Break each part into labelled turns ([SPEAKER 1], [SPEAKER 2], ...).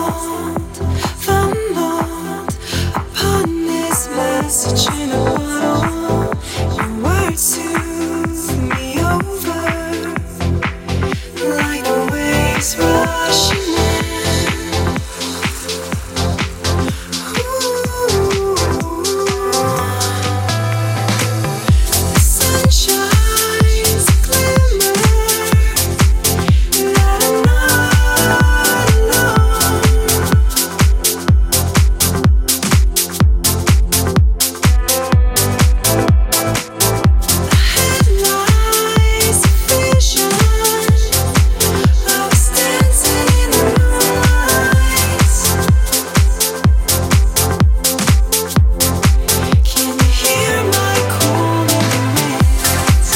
[SPEAKER 1] fumbled upon this message in a bottle. Your words soothe me over like the waves rushing in. Ooh. The sun shines a glimmer that I'm not alone. Ahead lies a vision of us dancing in the moonlight. Can you hear my call in the wind?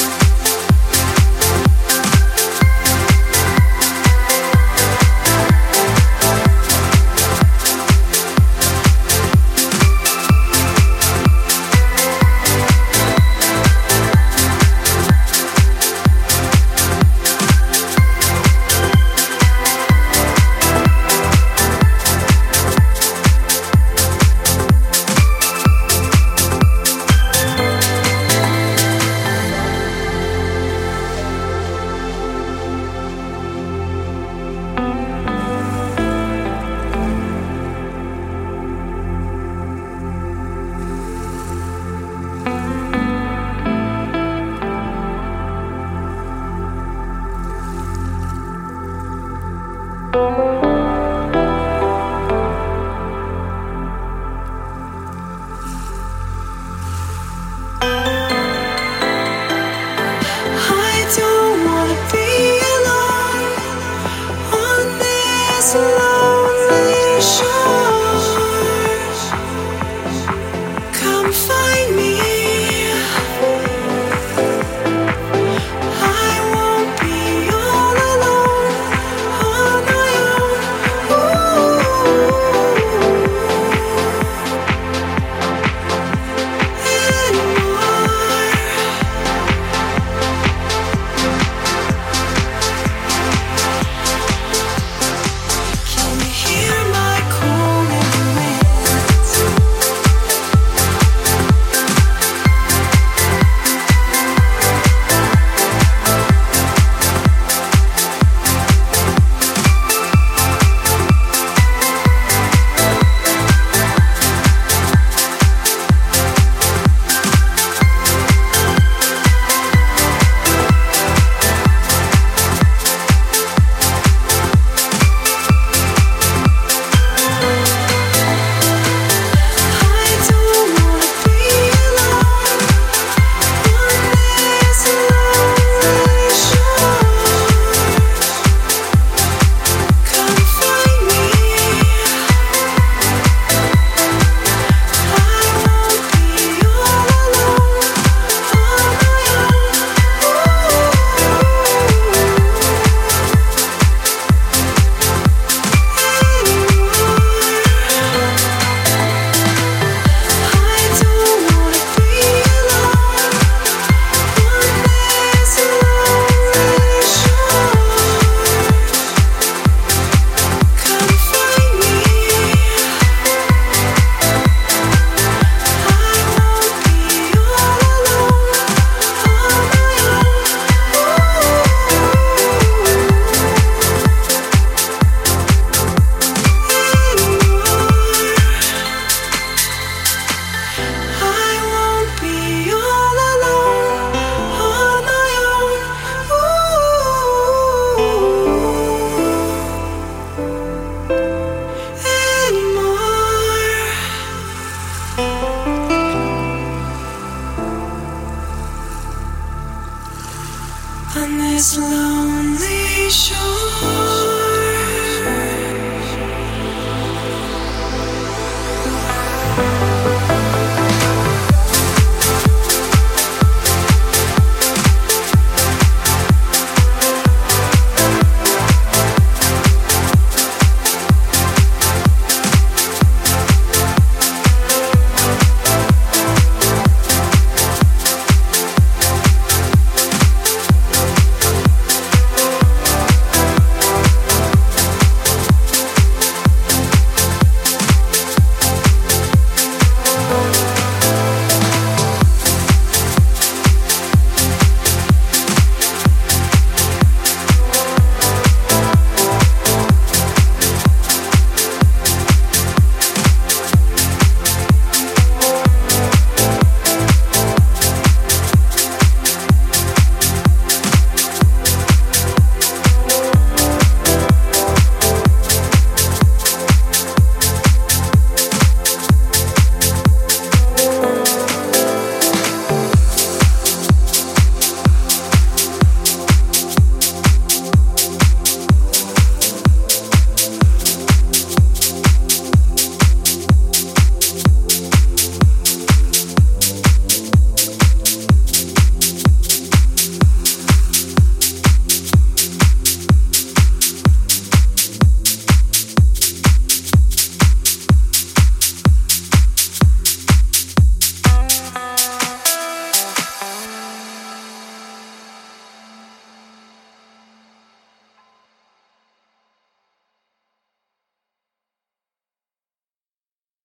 [SPEAKER 1] I don't wanna be alone on this lonely shore. Come find me. I won't be all alone on my Can you hear my call in the wind? I don't wanna be alone on this lonely shore. Come find me. I won't be all alone on my I don't wanna be alone on this lonely shore. Come find me. I won't be all alone on my I won't be all alone on my anymore. On this lonely shore.